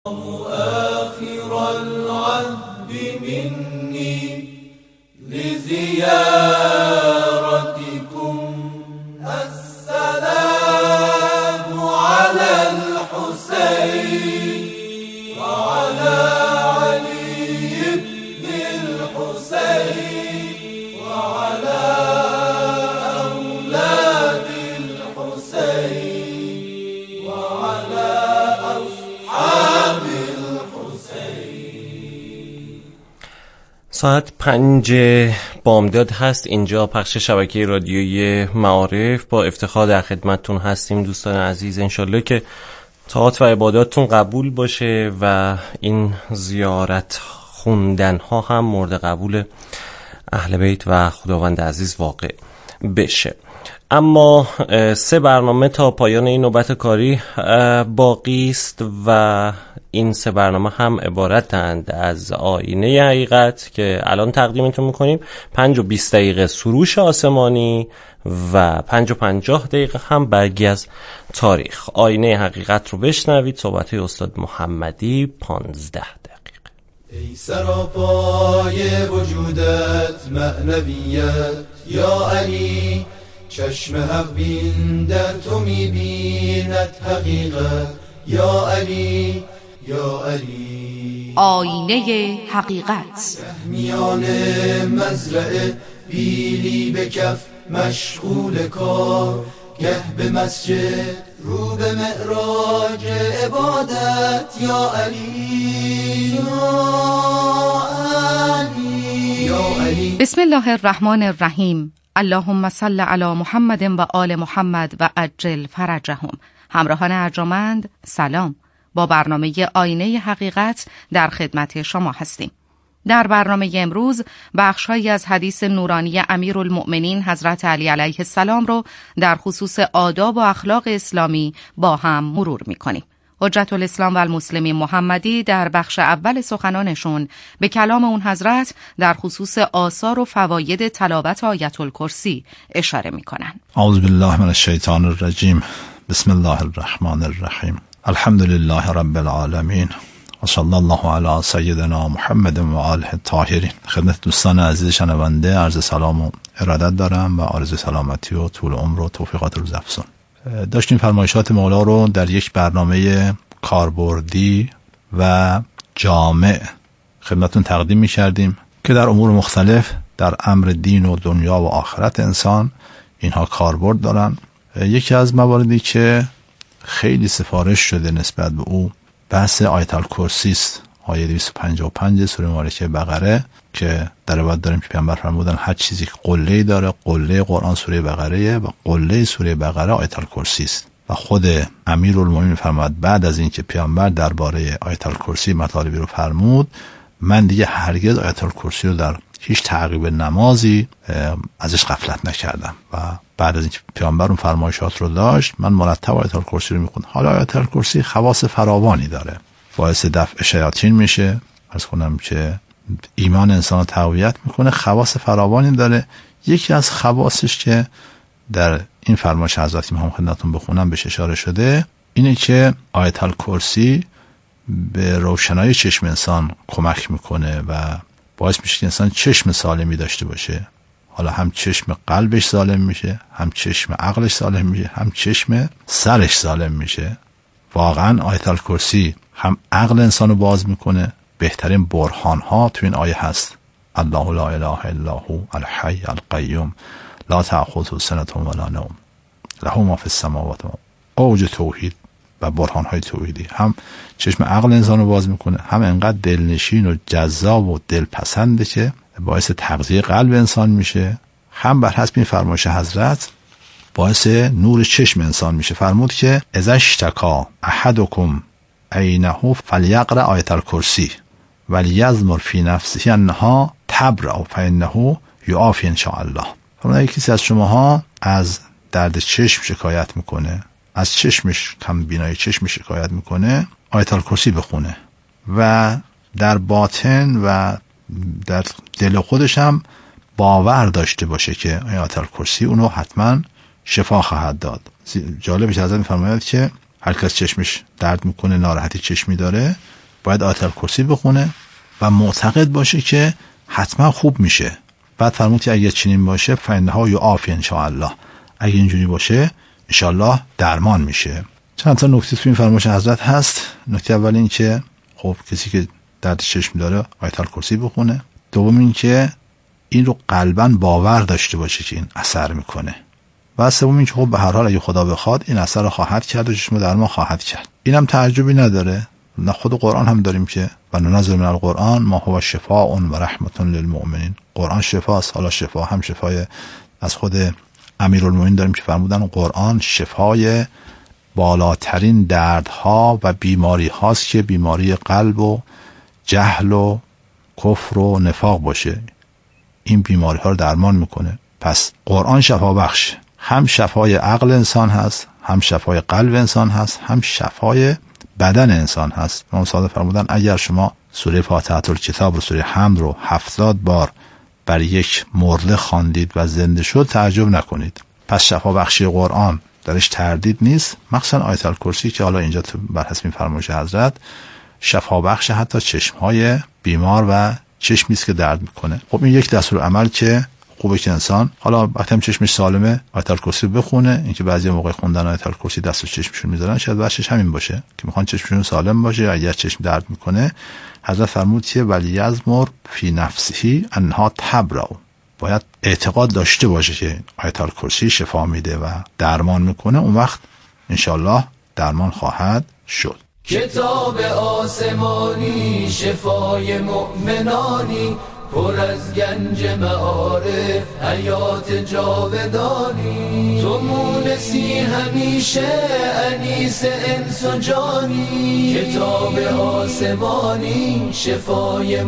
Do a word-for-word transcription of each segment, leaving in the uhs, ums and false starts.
آخر العهد مني لزيارتكم السلام على الحسين وعلى علي بن الحسين وعلى أولاد الحسين وعلى أصحاب الحسين. ساعت پنج بامداد هست. اینجا پخش شبکه رادیویی معارف. با افتخار در خدمتتون هستیم دوستان عزیز. انشالله که طاعات و عباداتتون قبول باشه و این زیارت خوندن ها هم مورد قبول اهل بیت و خداوند عزیز واقع بشه. اما سه برنامه تا پایان این نوبت کاری باقی است و این سه برنامه هم عبارتند از آینه حقیقت که الان تقدیمتون میکنیم، پنج و بیست دقیقه سروش آسمانی و پنج و پنجاه دقیقه هم برگی از تاریخ. آینه حقیقت رو بشنوید، صحبت استاد محمدی، پانزده دقیقه. ای سراپای وجودت معنویت یا علی، چشم حق بین در تو میبیند حقیقت یا علی یا علی. آینه حقیقت. میان مزرعه بیلی به کف مشغول کار، گه به مسجد رو به معراج عبادت یا علی یا علی یا علی. بسم الله الرحمن الرحیم. اللهم صل علی محمد و آل محمد و عجل فرجهم. همراهان ارجمند سلام. با برنامه آینه حقیقت در خدمت شما هستیم. در برنامه امروز بخش‌هایی از حدیث نورانی امیرالمؤمنین حضرت علی علیه السلام رو در خصوص آداب و اخلاق اسلامی با هم مرور می‌کنیم. حجت الاسلام و المسلمین محمدی در بخش اول سخنانشون به کلام اون حضرت در خصوص آثار و فواید تلاوت آیت الکرسی اشاره می‌کنن. اعوذ بالله من الشیطان الرجیم. بسم الله الرحمن الرحیم. الحمد لله رب العالمین و صلی الله علی سیدنا محمد و آله الطاهرین. خدمت دوستان عزیز شنونده عرض سلام و ارادت دارم و آرزوی سلامتی و طول عمر و توفیقات روز افزون. داشتیم فرمایشات مولا رو در یک برنامه کاربردی و جامع خدمتون تقدیم می کردیم که در امور مختلف در امر دین و دنیا و آخرت انسان اینها کاربرد دارن. یکی از مواردی که خیلی سفارش شده نسبت به او بحث آیت الکرسی است. آیه دویست و پنجاه و پنج سوره مبارکه بقره که در روایت داریم که پیامبر فرمودن هر چیزی که قله‌ای داره، قله قرآن سوره بقره و قله سوره بقره آیت الکرسی است. و خود امیرالمومنین فرمود بعد از اینکه پیامبر درباره آیت الکرسی مطالبی رو فرمود، من دیگه هرگز آیت الکرسی رو در هیچ تعقیب نمازی ازش غفلت نکردم و بعد از اینکه پیامبر اون فرمایشات رو داشت من مرتب آیت الکرسی رو میخوندم. حالا آیت الکرسی خواص فراوانی داره، باعث دفع شیاطین میشه، عرض کنم که ایمان انسان رو تقویت میکنه، خواص فراوانی داره. یکی از خواصش که در این فرمایش حضرت میخوام خدمتتون بخونم بهش اشاره شده اینه که آیت الکرسی به روشنایی چشم انسان کمک میکنه و باعث میشه که انسان چشم سالمی داشته باشه. حالا هم چشم قلبش سالم میشه، هم چشم عقلش سالم میشه، هم چشم سرش سالم میشه. واقعا آیت الکرسی هم عقل انسانو باز میکنه. بهترین برهان ها تو این آیه هست. الله لا اله الا هو الحی القیوم لا تأخذه سنة ولا نوم له ما فی السماوات. اوج توحید و برهان های توحیدی. هم چشم عقل انسانو باز میکنه، هم انقدر دلنشین و جذاب و دلپسنده که باعث تغذیه قلب انسان میشه، هم بر حسب این فرمایش حضرت باعث نور چشم انسان میشه. فرمود که اذا اشتکا احدکم عینه فلیقرأ آیت الکرسی ولیضمر فی نفسه انها تبرأ فانه یعافی ان شاء الله. فرمود کسی از شماها از درد چشم شکایت میکنه، از چشمش کم بینایی چشم شکایت میکنه، آیت الکرسی بخونه و در باطن و در دل خودش هم باور داشته باشه که آیت الکرسی اونو حتما شفا خواهد داد. جالبش حضرت میفرماید که هر کس چشمش درد میکنه، ناراحتی چشمی داره، باید آیت الکرسی بخونه و معتقد باشه که حتما خوب میشه. بعد فرمود که اگه چنین باشه فإنها یعافی ان شاء الله، اگه اینجوری باشه ان شاء الله درمان میشه. چند تا نکته تو این فرمایش حضرت هست. نکته اول این که خب کسی که درد چشم داره آیت الکرسی بخونه. دوم این که این رو قلباً باور داشته باشه که این اثر میکنه. و سوم این که خب به هر حال اگه خدا بخواد این اثر رو خواهد کرد و چشم درمان خواهد کرد. اینم تعجبی نداره. نه خود قرآن هم داریم که و ننزل من القرآن ما هو شفاء و رحمت للمؤمنین. قرآن شفاست. حالا شفا هم شفای از خود امیرالمومنین داریم که فرمودن قرآن شفای بالاترین دردها و بیماری هاست که بیماری قلب و جهل و کفر و نفاق باشه. این بیماری ها رو درمان میکنه. پس قرآن شفا بخش، هم شفای عقل انسان هست، هم شفای قلب انسان هست، هم شفای بدن انسان هست. امام صادق فرمودن اگر شما سوره فاتحه الکتاب رو، سوره حمد رو هفتاد بار بر یک مرده خواندید و زنده شد تعجب نکنید. پس شفا بخشی قرآن درش تردید نیست. مخصوصا آیت الکرسی که حالا اینجا بر حسب این فرمایش حضرت شفا بخش حتی چشمهای بیمار و چشمی است که درد میکنه. خب این یک دستور عمل که خوبه که انسان حالا وقتی هم چشمش سالمه آیت الکرسی بخونه. اینکه بعضی موقع خوندن آیت الکرسی دست و چشمشون میذارن شاید واسش همین باشه که میخوان چشمشون سالم باشه. اگر چشم درد میکنه حضرت فرمود که ولیزمر فی نفسه انها تبرأ، باید اعتقاد داشته باشه که آیت الکرسی شفا میده و درمان میکنه. اون وقت انشالله درمان خواهد شد. کتاب آسمانی شفای مؤمنانی، پر از گنج معارف حیات جاودانی. تو مونسی همیشه انیس انس و جانی، کتاب آسمانی شفای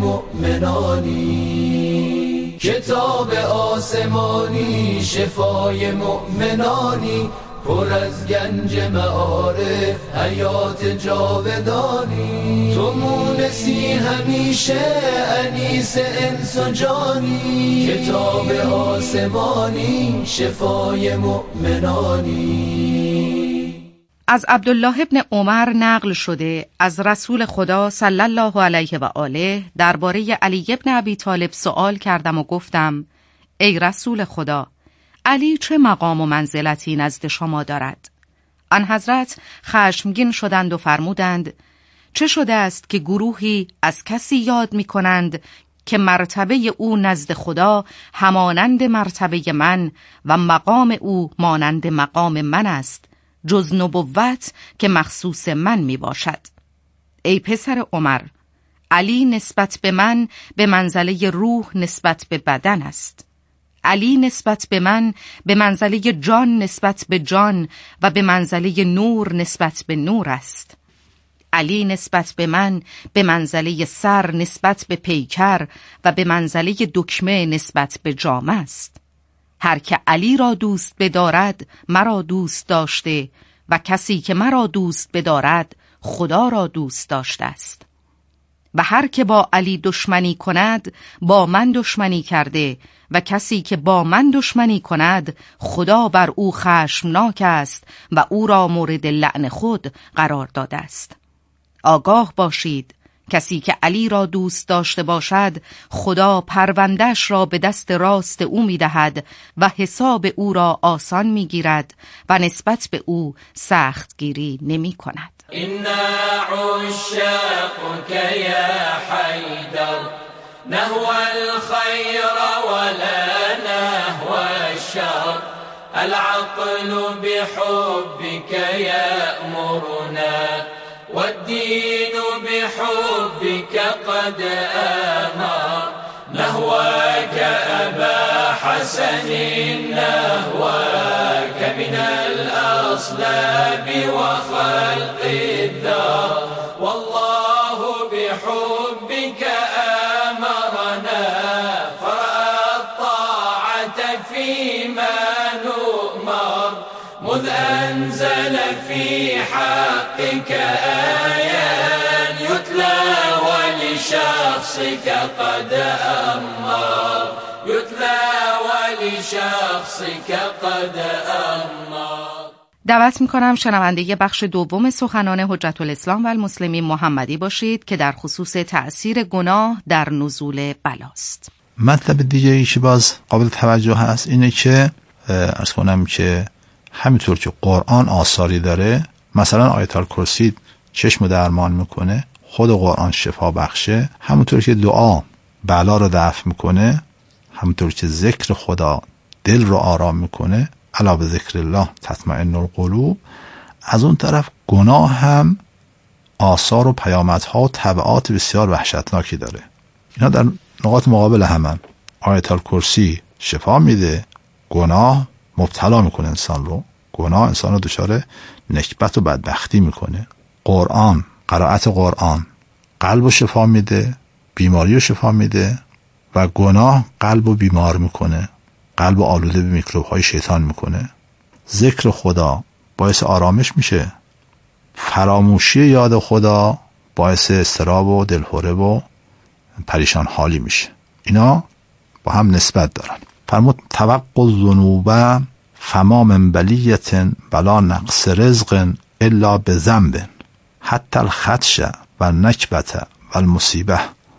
مؤمنانی. کتاب آسمانی شفای مؤمنانی، پر از گنج معارف حیات جاودانی. تو مونسی همیشه انیس انس و جانی، کتاب آسمانی شفای مؤمنانی. از عبدالله ابن عمر نقل شده از رسول خدا صلی الله علیه و آله درباره علی ابن ابی طالب سوال کردم و گفتم ای رسول خدا، علی چه مقام و منزلتی نزد شما دارد؟ آن حضرت خشمگین شدند و فرمودند چه شده است که گروهی از کسی یاد می کنند که مرتبه او نزد خدا همانند مرتبه من و مقام او مانند مقام من است، جز نبوت که مخصوص من می باشد. ای پسر عمر، علی نسبت به من به منزله روح نسبت به بدن است. علی نسبت به من به منزله جان نسبت به جان و به منزله نور نسبت به نور است. علی نسبت به من به منزله سر نسبت به پیکر و به منزله دکمه نسبت به جامه است. هر که علی را دوست بدارد مرا دوست داشته و کسی که مرا دوست بدارد خدا را دوست داشته است. و هر که با علی دشمنی کند با من دشمنی کرده و کسی که با من دشمنی کند خدا بر او خشمناک است و او را مورد لعن خود قرار داده است. آگاه باشید کسی که علی را دوست داشته باشد خدا پرونده‌اش را به دست راست او می‌دهد و حساب او را آسان می‌گیرد و نسبت به او سخت گیری نمی‌کند. إنا عشاقك يا حيدر نهوى الخير ولا نهوى الشر العقل بحبك يأمرنا والدين بحبك قد آمر نهواك أبا حسن نهواك من الأصلاب وخلق الدار والله بحبك آمرنا فرأى الطاعة فيما نؤمر مذ أنزل في حقك آيات يتلى ولشخصك قد أمر يتلى ولشخصك قد أمر. دعوت می‌کنم شنونده بخش دوم سخنان حجت الاسلام و المسلمین محمدی باشید که در خصوص تأثیر گناه در نزول بلاست. مطلب دیگه ای که باز قابل توجه هست اینه که عرض کنم که همینطور که قرآن آثاری داره، مثلا آیت الکرسی چشم درمان میکنه، خود قرآن شفا بخشه، همونطور که دعا بلا رو دفع میکنه، همونطور که ذکر خدا دل رو آرام میکنه، الا به ذکر الله تطمئن القلوب، از اون طرف گناه هم آثار و پیامدها و تبعات بسیار وحشتناکی داره. اینا در نقاط مقابل همن. آیت الکرسی شفا میده، گناه مبتلا میکنه انسان رو، گناه انسان رو دچار نکبت و بدبختی میکنه. قرآن، قرائت قرآن قلب رو شفا میده، بیماری رو شفا میده، و گناه قلب رو بیمار میکنه، قلب رو آلوده به میکروب های شیطان میکنه. ذکر خدا باعث آرامش میشه، فراموشی یاد خدا باعث اضطراب و دلهره و پریشان حالی میشه. اینا با هم نسبت دارن. فرمود توقع الذنوب فما من بلیة بلا نقص رزق الا بذنب حتی الخدش و النکبة و المصیبه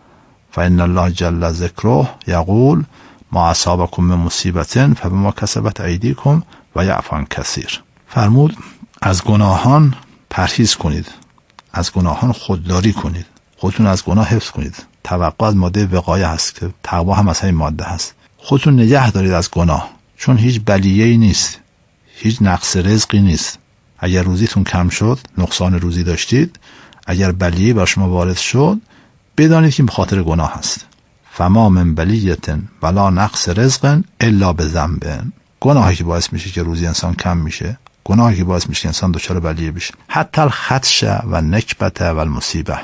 فإن الله جل ذکره یقول ما اصابکم من مصیبة فبما کسبت ایدیکم و یعفو عن کثیر. فرمود از گناهان پرهیز کنید، از گناهان خودداری کنید، خودتون از گناه حفظ کنید. توقع از ماده وقایه هست که تقوا هم از همین ماده هست. خودتون نگه دارید از گناه، چون هیچ بلیه‌ای نیست، هیچ نقص رزقی نیست. اگر روزیتون کم شد، نقصان روزی داشتید، اگر بلیه بر شما وارد شد، بدانید که به خاطر گناه هست. فما من بلیة ولا نقص رزق الا بذنب. گناهی که باعث میشه که روزی انسان کم میشه، گناهی که باعث میشه که انسان دچار بلیه بشه. حتی الخدش و نکبة و المصیبه،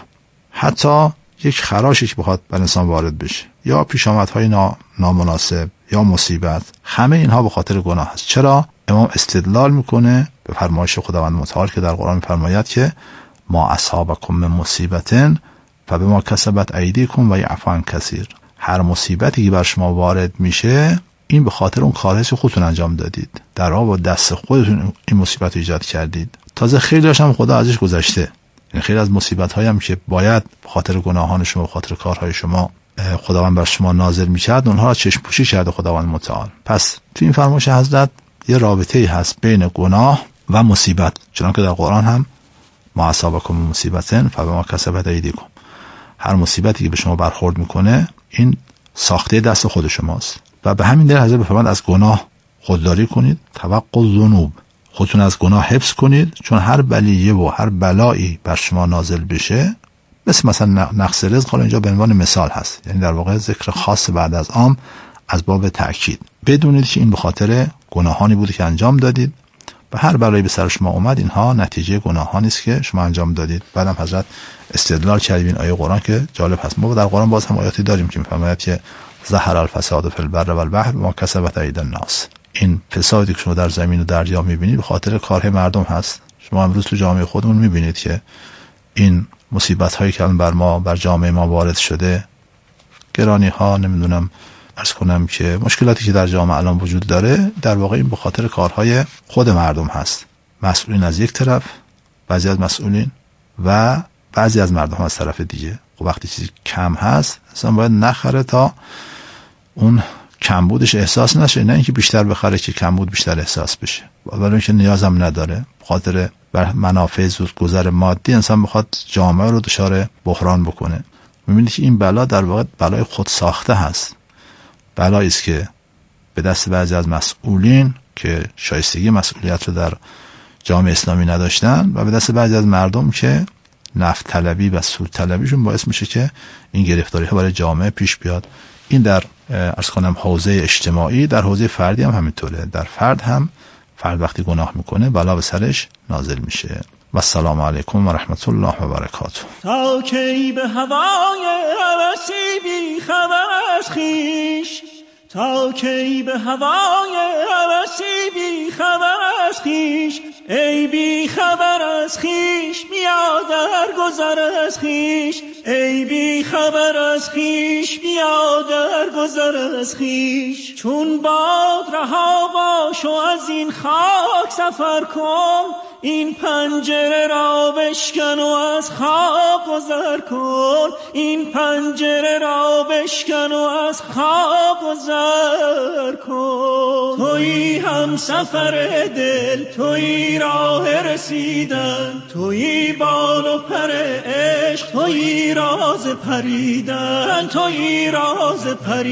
حتی یک خراشی که بخواد بر انسان وارد بشه، یا پیشامدهای نا... نامناسب یا مصیبت، همه اینها به خاطر گناه هست. چرا؟ امام استدلال میکنه به فرمایش خداوند متعال که در قرآن میفرماید که ما اصابکم من مصیبت فبما کسبت ایدیکم و یعفو عن کثیر. هر مصیبتی که بر شما وارد میشه، این به خاطر اون کاری که خودتون انجام دادید، در واقع با دست خودتون این مصیبت رو ایجاد کردید. تازه خیلیش هم خدا ازش گذشته. این خیلی از مصیبت هایی هم که باید به خاطر گناهان شما، به خاطر کارهای شما خداوند بر شما نازل میکرد، اونها را چشم پوشی کرده خداوند متعال. پس تو این فرمایش حضرت یه رابطه ای هست بین گناه و مصیبت، چنانکه در قرآن هم ما اصابکم من مصیبت فبما کسبت ایدیکم، هر مصیبتی که به شما برخورد میکنه این ساخته دست خود شماست. و به همین دلیل حضرت بفرمایند از گناه خودداری کنید، توقع الذنوب، خودتون از گناه حفظ کنید، چون هر بلیه و هر بلایی بر شما نازل بشه، مثل مثلا نقص رزق، حالا اینجا به عنوان مثال هست، یعنی در واقع ذکر خاص بعد از عام از باب تأکید، بدونید که این به خاطر گناهانی بوده که انجام دادید و هر بلایی به سر شما اومد، اینها نتیجه گناهانی است که شما انجام دادید. بعدم حضرت استدلال کردیم این آیه قرآن که جالب هست. ما در قرآن باز هم آیاتی داریم که میفرماید که ظهر الفساد فی البر و البحر بما کسبت ایدی الناس. این فسادی که شما در زمین و دریا میبینید به خاطر کارهای مردم هست. شما امروز تو جامعه خودمون میبینید که این مصیبت هایی که الان بر ما، بر جامعه ما وارد شده، گرانی ها، نمیدونم عرض کنم که مشکلاتی که در جامعه الان وجود داره، در واقع این به خاطر کارهای خود مردم هست. مسئولین از یک طرف، بعضی از مسئولین، و بعضی از مردم از طرف دیگه. خب وقتی چیزی کم هست، انسان باید نخره تا اون کمبودش احساس نشه، نه اینکه بیشتر بخره که کمبود بیشتر احساس بشه. ولی اینکه نیازم نداره، خاطر بر منافع زودگذر مادی انسان بخواد جامعه رو دچار بحران بکنه. می‌بینید که این بلا در واقع بلای خود ساخته هست. بلایی است که به دست بعضی از مسئولین که شایستگی مسئولیت رو در جامعه اسلامی نداشتن، و به دست بعضی از مردم که نفت طلبی و سود طلبیشون باعث میشه که این گرفتاری ها برای جامعه پیش بیاد. این در عرض کنم حوزه اجتماعی، در حوزه فردی هم همینطوره. در فرد هم فرد وقتی گناه میکنه بلا به سرش نازل میشه. و السلام علیکم و رحمت الله و برکاته. تا کی به هوای هوسی بی خبر از خویش، تا کی به هوای هوسی بی خبر از خویش، ای بی خبر از خیش بیا در گذر از خیش، ای بی خبر از خیش بیا در گذر از خیش. چون باد رها باش و از این خاک سفر کن، این پنجره را بشکن و از خواب گذر کن، این پنجره را بشکن و از خواب گذر کن. تویی هم سفر دل، تویی راه رسیدن، تویی بال و پر عشق، تویی راز پریدن، تویی راز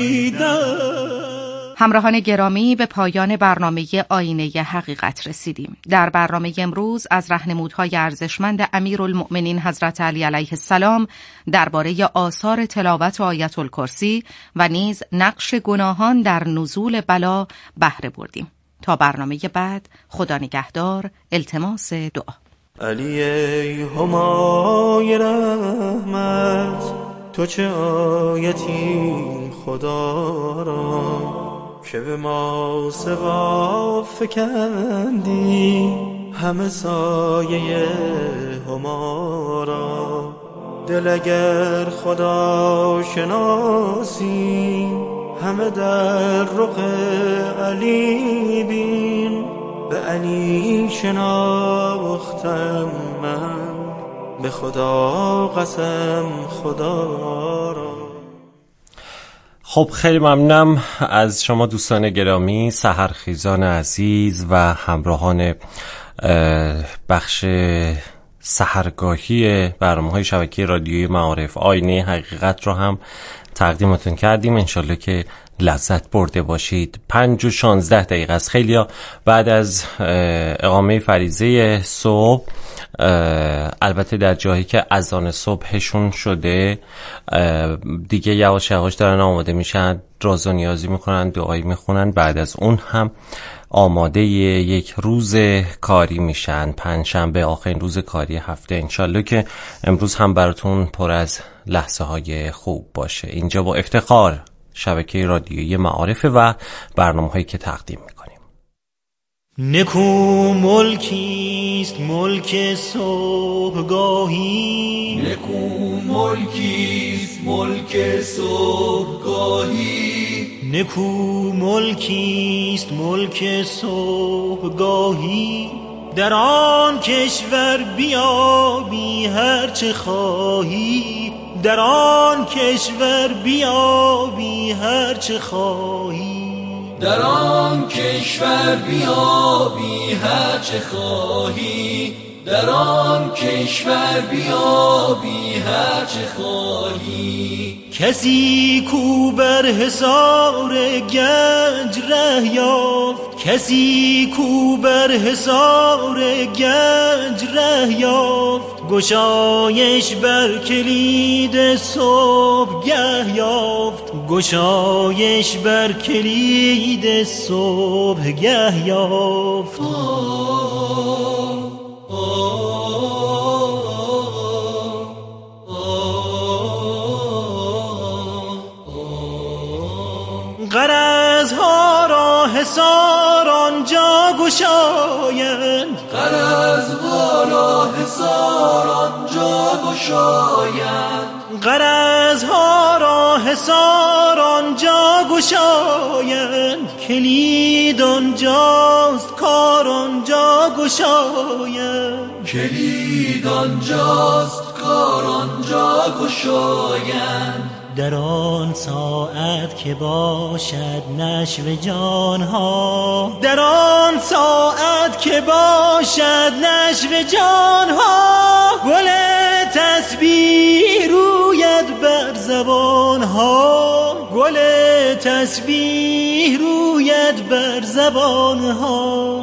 پریدن. همراهان گرامی، به پایان برنامه آینه حقیقت رسیدیم. در برنامه امروز از راهنمودهای ارزشمند امیرالمؤمنین حضرت علی علیه السلام درباره آثار تلاوت آیت الکرسی و نیز نقش گناهان در نزول بلا بهره بردیم. تا برنامه بعد، خدا نگهدار. التماس دعا. علی ای همای رحمت، تو چه آیتی خدا را که به ما سوا فکندی همه سایه هما را. دل اگر خدا شناسی همه در رخ علی بین، به علی شناختم من به خدا قسم خدا را. خب خیلی ممنونم از شما دوستان گرامی، سحرخیزان عزیز و همراهان بخش سحرگاهی برنامه‌های شبکه رادیویی معارف آینه حقیقت رو هم تقدیمتون کردیم. انشالله که لذت برده باشید. پنج و شانزده دقیقه است. خیلیا بعد از اقامه فریضه صبح، البته در جایی که اذان صبحشون شده دیگه یواش یواش دارن آماده میشن، راز و نیازی میکنن، دعایی میخونن. بعد از اون هم آماده یک روز کاری میشن. پنجشنبه آخرین روز کاری هفته. انشالله که امروز هم براتون پر از لحظه های خوب باشه. اینجا با افتخار شبکه رادیویی معارف و برنامه هایی که تقدیم میکنیم. نکو ملکیست ملک صبحگاهی، نکو ملکیست ملک صبحگاهی، نکو ملکیست ملک صبحگاهی. در آن کشور بیابی هر چه خواهی، در آن کشور بیابی هر چه خواهی، در آن کشور بیابی هر چه خواهی، در آن کشور بیابی هر چه خواهی. کسی کو بر حصار گنج ره یافت، کسی کو بر حصار گنج ره یافت، گشایش بر کلید صبحگه یافت، گشایش بر کلید صبحگه یافت. غرضها را حصار آنجا گشایند، غرضها را حصار آنجا گشایند، غرضها را حصار آنجا گشایند. کلید آنجاست کار آنجا گشایند، کلید آنجاست کار آنجا گشایند. در آن ساعت که باشد نشو جانها، در آن ساعت که باشد نشو جانها، گل تسبیح روید بر زبانها، گل تسبیح روید بر زبانها.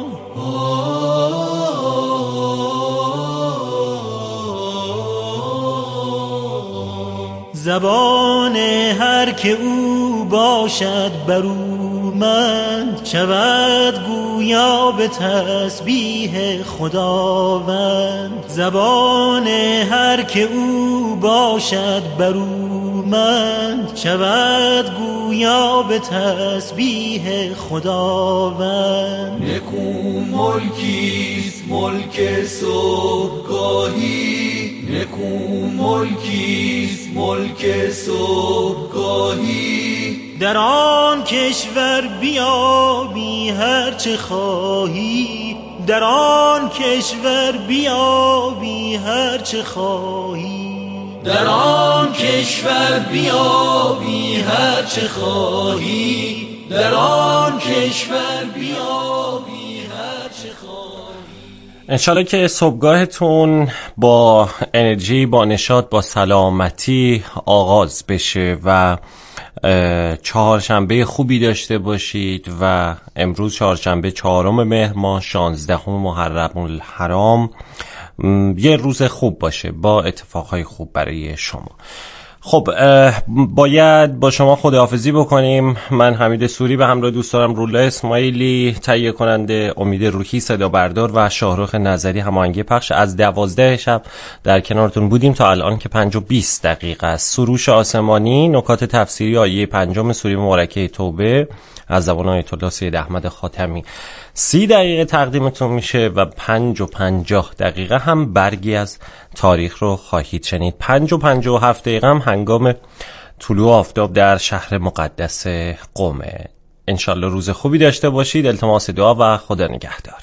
زبان هر که او باشد بر او برومند شود گویا به تسبیح خداوند. زبان هر که او باشد برومند شود گویا به تسبیح خداوند. نکو ملکیست ملک صبحگاهی، نکو ملکیست ملک صبحگاهی. در آن کشور بیابی هر چه خواهی، در آن کشور بیابی هر چه خواهی، در آن کشور بیابی هر چه خواهی، در آن کشور بیابی هر چه خواهی. انشالله که صبحگاهتون با انرژی، با نشاط، با سلامتی آغاز بشه و چهارشنبه خوبی داشته باشید. و امروز چهارشنبه چهارم مهر ماه شانزدهم محرم الحرام، یه روز خوب باشه با اتفاقهای خوب برای شما. خب باید با شما خداحافظی بکنیم. من حمید سوری به همراه دوستانم رولا اسماعیلی، تهیه کننده امید روحی، صدا بردار و شاهرخ نظری هماهنگی پخش، از دوازده شب در کنارتون بودیم تا الان که پنج و بیست دقیقه است. سروش آسمانی، نکات تفسیری آیه پنجم سوره مبارکه توبه از زبان آیت الله سید احمد خاتمی سی دقیقه تقدیمتون میشه و پنج و پنجاه دقیقه هم برگی از تاریخ رو خواهید شنید. پنج و پنجاه و هفت دقیقه هم هنگام طلوع آفتاب در شهر مقدس قمه. انشالله روز خوبی داشته باشید. التماس دعا و خدا نگهدار.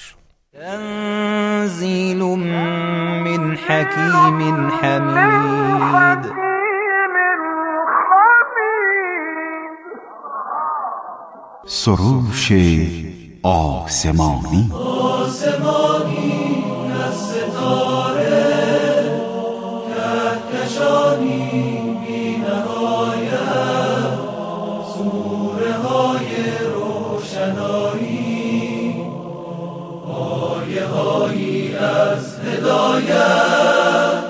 تنزیل من حکیم حمید. سروش آسمانی آسمانی از ستاره کهکشانی بی نهایت، سوره های روشنایی، آیه هایی از هدایت.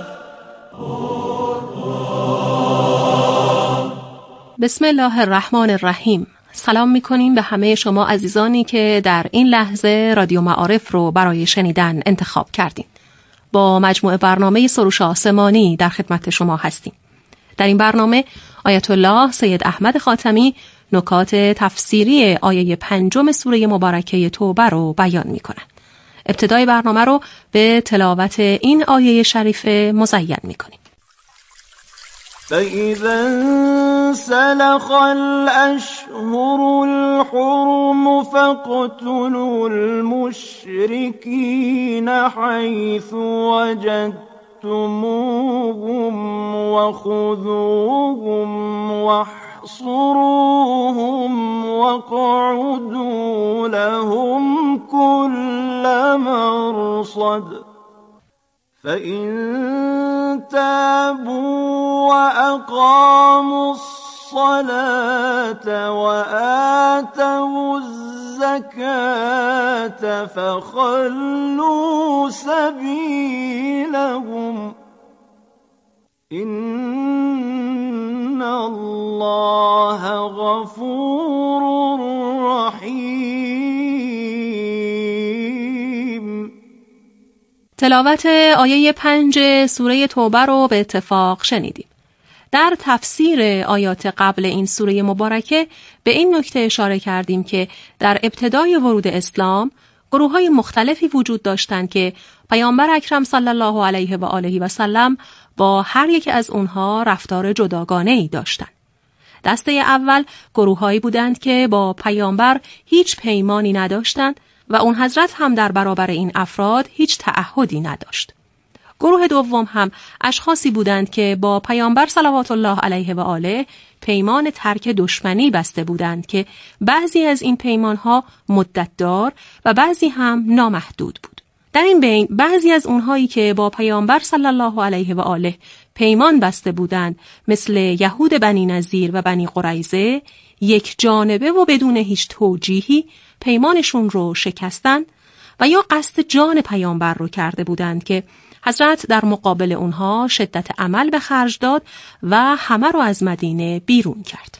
بسم الله الرحمن الرحیم. سلام میکنیم به همه شما عزیزانی که در این لحظه رادیو معارف رو برای شنیدن انتخاب کردین. با مجموعه برنامه سروش آسمانی در خدمت شما هستیم. در این برنامه آیت الله سید احمد خاتمی نکات تفسیری آیه پنجم سوره مبارکه توبه رو بیان میکنن. ابتدای برنامه رو به تلاوت این آیه شریف مزین میکنیم. فإذا انسلخ الأشهر الحرم فاقتلوا المشركين حيث وجدتموهم وخذوهم واحصروهم واقعدوا لهم كل مرصد فإن تابوا وأقاموا الصلاة وآتوا الزكاة فخلوا سبيلهم إن الله غفور رحيم. تلاوت آیه پنج سوره توبه رو به اتفاق شنیدیم. در تفسیر آیات قبل این سوره مبارکه به این نکته اشاره کردیم که در ابتدای ورود اسلام گروه‌های مختلفی وجود داشتند که پیامبر اکرم صلی الله علیه و آله و سلم با هر یک از اونها رفتار جداگانه‌ای داشتند. دسته اول گروه‌هایی بودند که با پیامبر هیچ پیمانی نداشتند و اون حضرت هم در برابر این افراد هیچ تعهدی نداشت. گروه دوم هم اشخاصی بودند که با پیامبر صلوات الله علیه و آله پیمان ترک دشمنی بسته بودند که بعضی از این پیمانها مدتدار و بعضی هم نامحدود بود. در این بین بعضی از اونهایی که با پیامبر صلی الله علیه و آله پیمان بسته بودند مثل یهود بنی نضیر و بنی قریظه یک جانبه و بدون هیچ توجیهی پیمانشون رو شکستند و یا قصد جان پیامبر رو کرده بودند که حضرت در مقابل اونها شدت عمل به خرج داد و همه رو از مدینه بیرون کرد.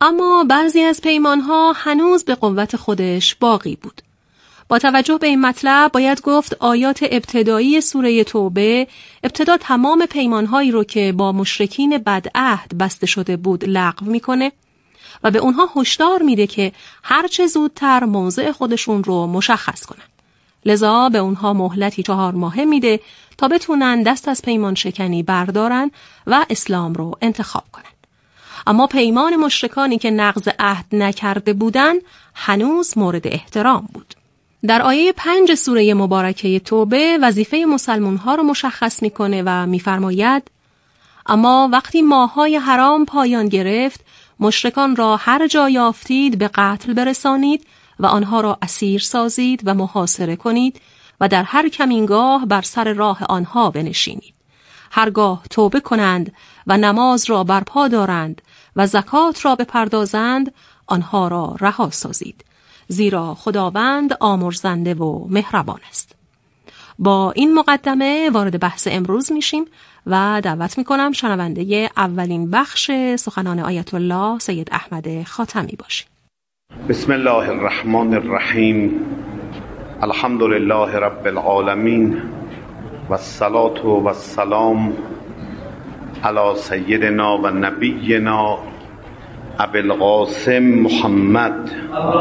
اما بعضی از پیمانها هنوز به قوت خودش باقی بود. با توجه به این مطلب باید گفت آیات ابتدایی سوره توبه ابتدا تمام پیمانهایی رو که با مشرکین بدعهد بسته شده بود لغو میکنه و به اونها هشدار میده که هرچه زودتر موضع خودشون رو مشخص کنن. لذا به اونها مهلتی چهار ماهه میده تا بتونن دست از پیمان شکنی بردارن و اسلام رو انتخاب کنن. اما پیمان مشرکانی که نقض عهد نکرده بودن هنوز مورد احترام بود. در آیه پنج سوره مبارکه توبه وظیفه مسلمان‌ها رو مشخص میکنه و میفرماید اما وقتی ماه‌های حرام پایان گرفت مشرکان را هر جا یافتید به قتل برسانید و آنها را اسیر سازید و محاصره کنید و در هر کمینگاه بر سر راه آنها بنشینید. هرگاه توبه کنند و نماز را برپا دارند و زکات را بپردازند آنها را رها سازید، زیرا خداوند آمرزنده و مهربان است. با این مقدمه وارد بحث امروز میشیم و دعوت میکنم شنونده اولین بخش سخنان آیت الله سید احمد خاتمی باشیم. بسم الله الرحمن الرحیم. الحمد لله رب العالمین و الصلاة و السلام علی سیدنا و نبینا ابی القاسم محمد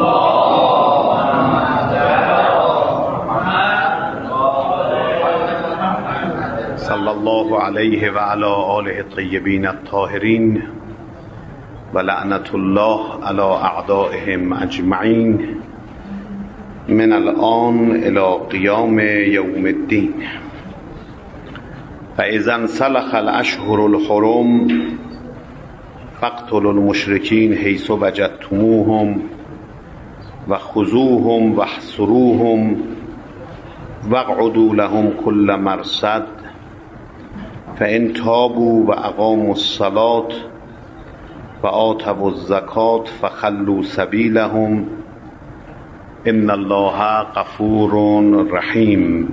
صلی الله علیه و علی آله الطیبین الطاهرین و لعنت الله علی اعدائهم اجمعین من الان الى قیام یوم الدین. فاذا انسلخ الاشهر الحرم فاقتلوا المشرکین حیث وجدتموهم و خذوهم و احصروهم واقعدوا لهم كل مرصد فان تابوا و اقاموا الصلاة و آتوا الزکاة فخلوا سبیلهم ان الله غفور رحیم.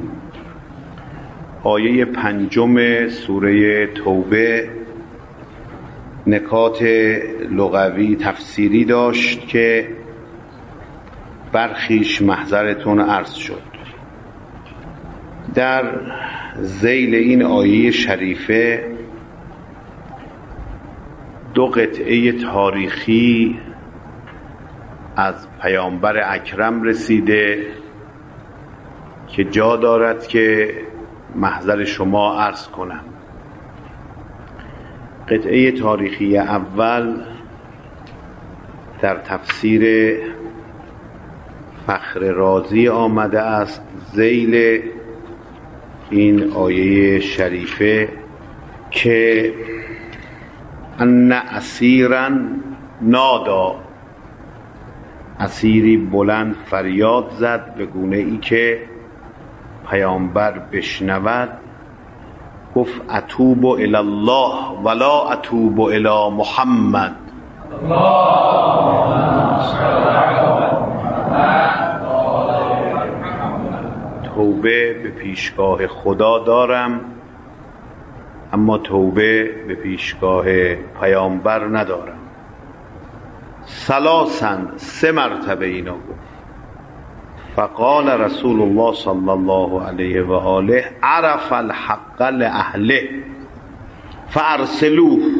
آیه پنجم سوره توبه نکات لغوی تفسیری داشت که برخیش محضرتون عرض شد. در ذیل این آیه شریفه دو قطعه تاریخی از پیامبر اکرم رسیده که جا دارد که محضر شما عرض کنم. قطعه تاریخی اول در تفسیر فخر رازی آمده است ذیل این آیه شریفه که ان اسیرا نادا، اسیری بلند فریاد زد به گونه ای که پیامبر بشنود، گفت اتوب الی الله ولا اتوب الی محمد. توبه به پیشگاه خدا دارم اما توبه به پیشگاه پیامبر ندارم. ثلاثاً سه مرتبه اینو گفت. فقال رسول الله صلی الله علیه و آله عرف الحق لأهله فارسلوه.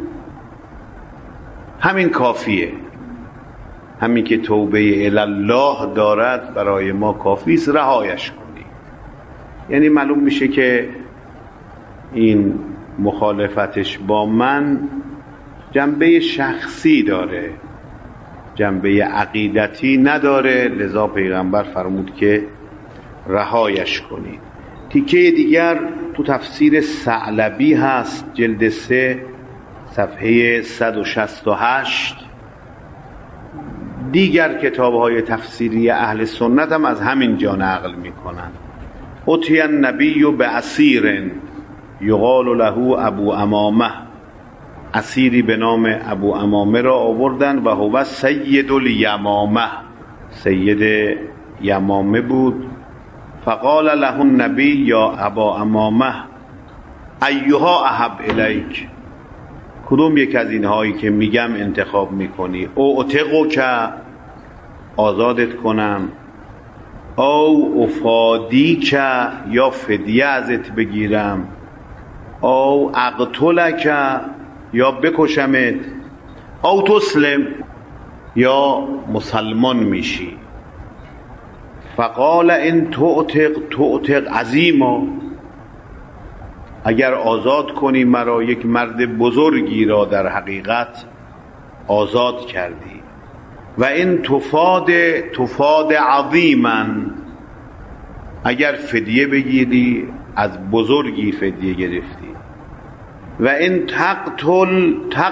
همین کافیه، همین که توبه الی الله دارد برای ما کافی است، رهایش کنید. یعنی معلوم میشه که این مخالفتش با من جنبه شخصی داره، جنبه عقیدتی نداره، لذا پیغمبر فرمود که رهایش کنید. تیکه دیگر تو تفسیر ثعلبی هست، جلد سه صفحه صد و شصت و هشت. دیگر کتاب‌های تفسیری اهل سنت هم از همین جا نقل میکنن. اتی النبی به اسیر یقال له ابو امامه، اسیری به نام ابو امامه را آوردن و هو سید الیمامه، سید یمامه بود. فقال له النبی یا ابا امامه ایها احب الیک، کدوم یک از اینهایی که میگم انتخاب میکنی؟ اعتقو که آزادت کنم، او افادی که یا فدیه ازت بگیرم، او اقتلک یا بکشمت، او تسلم یا مسلمان میشی. فقال ان تعتق تعتق عظیما، اگر آزاد کنی مرا یک مرد بزرگی را در حقیقت آزاد کردی. و این تفاد تفاد عظیما، اگر فدیه بگیری از بزرگی فدیه گرفتی. و این تقتل